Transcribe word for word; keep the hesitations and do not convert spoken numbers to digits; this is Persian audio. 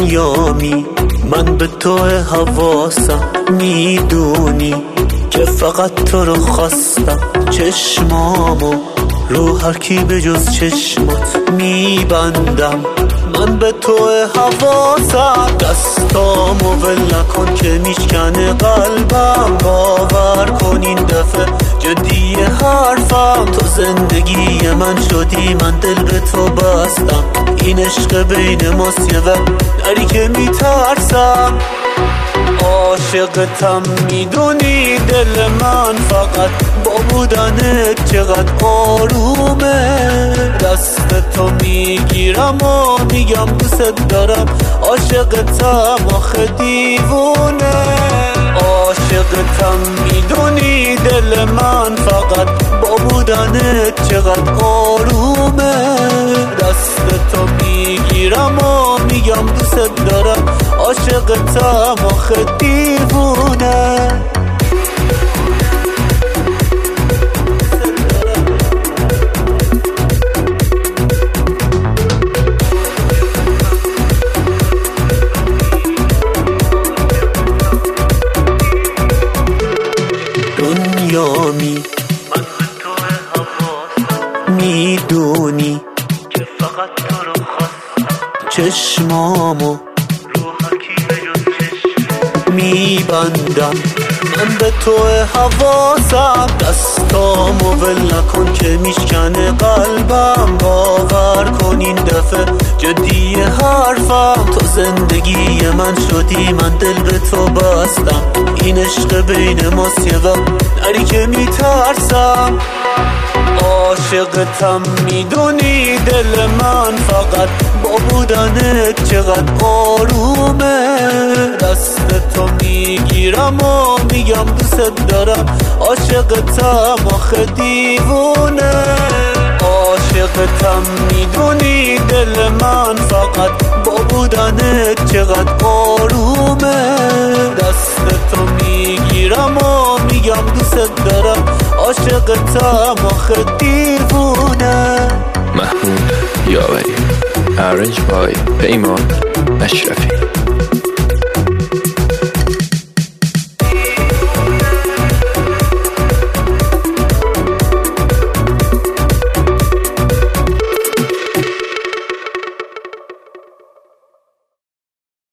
دنیامی من به تو حواسم، میدونی که فقط تو رو خواستم. چشمامو رو هر کی به جز چشمات میبندم، من به تو حواسم. دستامو ول نکن که میشکنه قلبم، باور کن این دفعه جدی حرفم. تو زندگی من شدی، من دل به تو بستم. این عشق بین ماست یه وقتی که میترسم. عاشقتم میدونی دل من فقط با بودنت چقدر آرومه. دست تو میگیرم و میگم دوست دارم، عاشقتم آخه دیوونه. عاشقتم میدونی دل من فقط با بودنت چقدر آرومه. دست تو میگیرم و میگم دوست دارم، عاشقتم آخه دیوونه. دنیامی من به تو حواسم، میدونی که فقط تو رو خواستم. چشمامو رو هر کی به جز چشم میبندم، من به تو حواسم. دستامو ول نکن که میشکنه قلبم، باور کن این دفعه جدی حرفم. تو زندگی من شدی، من دل به تو بستم. این عشق بین ماست یه وقتی که میترسم. عاشقتم میدونی دل من فقط با بودنت چقدر آرومه. دست تو میگیرم و میگم دوست دارم، عاشقتم آخه دیوونه. عاشقتم میدونی دل من فقط با بودنت چقدر آرومه. دست تو میگیرم و میگم دوست دارم، عاشقتم آخه دیوونه. محمود یاوری، Arranged by پیمان اشرفی.